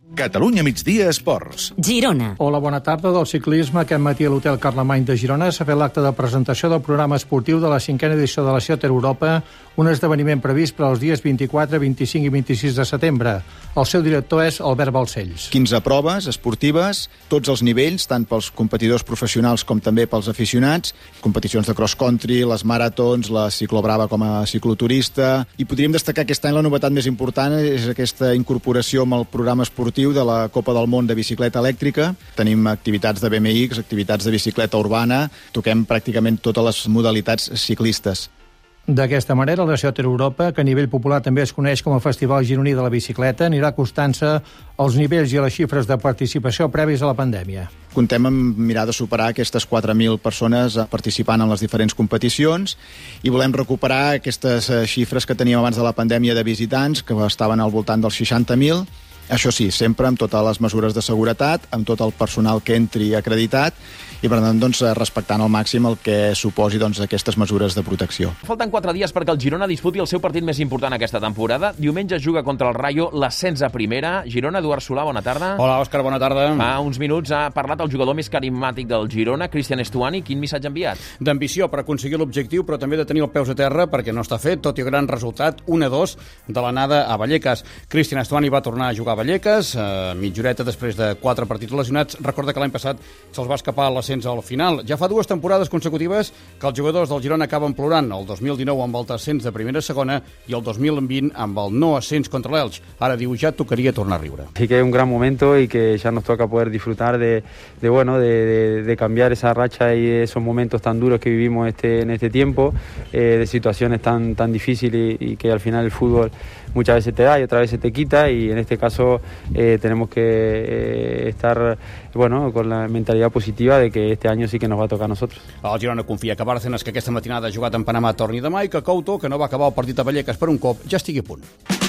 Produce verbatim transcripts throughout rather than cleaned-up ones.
Catalunya Migdia Esports. Girona. Hola, bona tarda. Del ciclisme, aquest matí a l'Hotel Carlemany de Girona s'ha fet l'acte de presentació del programa esportiu de la cinquena edició de la Cioter Europa, un esdeveniment previst per als dies vint-i-quatre, vint-i-cinc i vint-i-sis de setembre. El seu director és Albert Balcells. quinze proves esportives, tots els nivells, tant pels competidors professionals com també pels aficionats, competicions de cross-country, les maratons, la ciclobrava com a cicloturista, i podríem destacar aquest any la novetat més important és aquesta incorporació amb el programa esportiu de la Copa del Món de bicicleta elèctrica. Tenim activitats de B M X, activitats de bicicleta urbana, toquem pràcticament totes les modalitats ciclistes. D'aquesta manera, la Cioter Europa, que a nivell popular també es coneix com a Festival Gironí de la Bicicleta, anirà acostant-se als nivells i a les xifres de participació previs a la pandèmia. Contem amb mirar de superar aquestes quatre mil persones participant en les diferents competicions i volem recuperar aquestes xifres que teníem abans de la pandèmia de visitants, que estaven al voltant dels seixanta mil. Això sí, sempre amb totes les mesures de seguretat, amb tot el personal que entri acreditat i, per tant, doncs, respectant al màxim el que suposi doncs, aquestes mesures de protecció. Falten quatre dies perquè el Girona disputi el seu partit més important aquesta temporada. Diumenge juga contra el Rayo l'ascens a primera. Girona, Eduard Solà, bona tarda. Hola, Òscar, bona tarda. Fa uns minuts ha parlat el jugador més carismàtic del Girona, Cristian Estuani. Quin missatge ha enviat? D'ambició per aconseguir l'objectiu, però també de tenir el peus a terra perquè no està fet, tot i el gran resultat, un a dos de l'anada a Vallecas. Cristian Estuani va tornar a jugar a Vallecas, eh, mitja horeta després de quatre partits lesionats. Recorda que l'any passat se'ls va escapar l'ascens al final. Ja fa dues temporades consecutives que els jugadors del Girona acaben plorant. El dos mil dinou amb el descens de primera a segona i el dos mil vint amb el no ascens contra l'Elx. Ara diu, ja tocaria tornar a riure. Sí que es un gran momento y que ya nos toca poder disfrutar de, de bueno, de, de, de cambiar esa racha y esos momentos tan duros que vivimos este, en este tiempo, eh, de situaciones tan, tan difíciles y, y que al final el fútbol muchas veces te da y otras veces te quita, y en este caso eh, tenemos que eh, estar bueno, con la mentalidad positiva de que este año sí que nos va a tocar a nosotros. El Girona confia que Bárcenas, que aquesta matinada ha jugat en Panamà, torni demà, i que Couto, que no va acabar el partit a Vallecas per un cop, ja estigui a punt.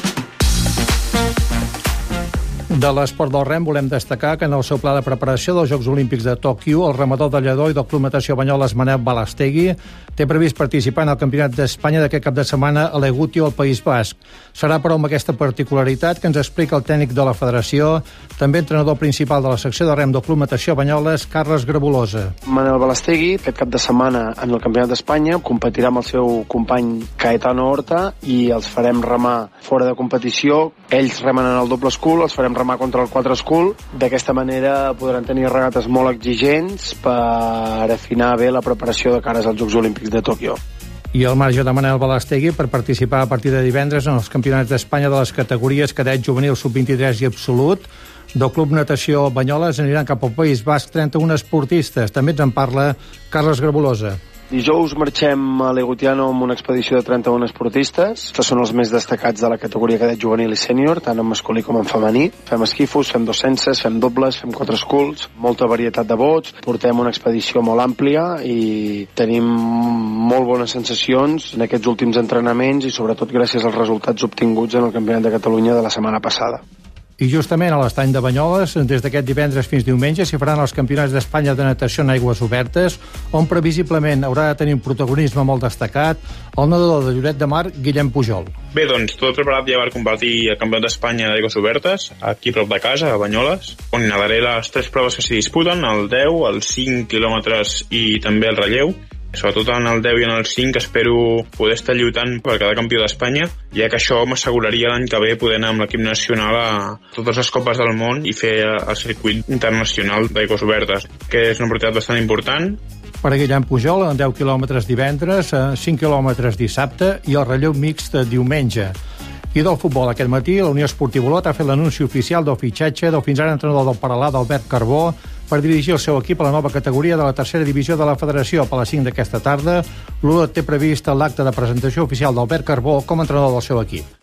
De l'esport del rem volem destacar que en el seu pla de preparació dels Jocs Olímpics de Tòquio, el remador de lledó i del Club Natació Banyoles Manel Balastegui té previst participar en el Campionat d'Espanya d'aquest cap de setmana a l'Egutio, al País Basc. Serà, però, amb aquesta particularitat que ens explica el tècnic de la federació, també entrenador principal de la secció de rem del Club Natació Banyoles, Carles Grabulosa. Manel Balastegui, aquest cap de setmana en el Campionat d'Espanya, competirà amb el seu company Caetano Horta i els farem remar fora de competició. Ells remen en el doble school, els farem remar contra el quatre school. D'aquesta manera podran tenir regates molt exigents per afinar bé la preparació de cares als Jocs Olímpics de Tòquio. I el marge de Manel Balastegui per participar a partir de divendres en els Campionats d'Espanya de les categories cadet, juvenil, sub vint-i-tres i absolut del Club Natació Banyoles aniran cap al País Basc trenta-un esportistes. També ens en parla Carles Grabulosa. Dijous marxem a l'Egutiano amb una expedició de trenta-un esportistes. Aquests són els més destacats de la categoria cadet, juvenil i sènior, tant en masculí com en femení. Fem esquifos, fem docències, fem dobles, fem quatre schools, molta varietat de bots. Portem una expedició molt àmplia i tenim molt bones sensacions en aquests últims entrenaments i sobretot gràcies als resultats obtinguts en el Campionat de Catalunya de la setmana passada. I justament a l'estany de Banyoles, des d'aquest divendres fins diumenge, s'hi faran els Campionats d'Espanya de natació en aigües obertes, on previsiblement haurà de tenir un protagonisme molt destacat el nedador de Lloret de Mar, Guillem Pujol. Bé, doncs, tot preparat ja per competir el Campionat d'Espanya d'aigües obertes, aquí prop de casa, a Banyoles, on nadaré les tres proves que s'hi disputen, el deu, els cinc quilòmetres i també el relleu. Sobretot en el deu i en el cinc espero poder estar lluitant per cada campió d'Espanya, ja que això m'asseguraria l'any que ve poder anar amb l'equip nacional a totes les copes del món i fer el circuit internacional d'aigües obertes, que és una oportunitat bastant important. Per a Guillem Pujol, en deu quilòmetres divendres, cinc quilòmetres dissabte i el relleu mixt diumenge. I del futbol, aquest matí, la Unió Esportiva Olot ha fet l'anunci oficial del fitxatge del fins ara entrenador del Paralà, d'Albert Carbó, per dirigir el seu equip a la nova categoria de la tercera divisió de la Federació. A les cinc d'aquesta tarda, l'Olot té previst l'acte de presentació oficial d'Albert Carbó com a entrenador del seu equip.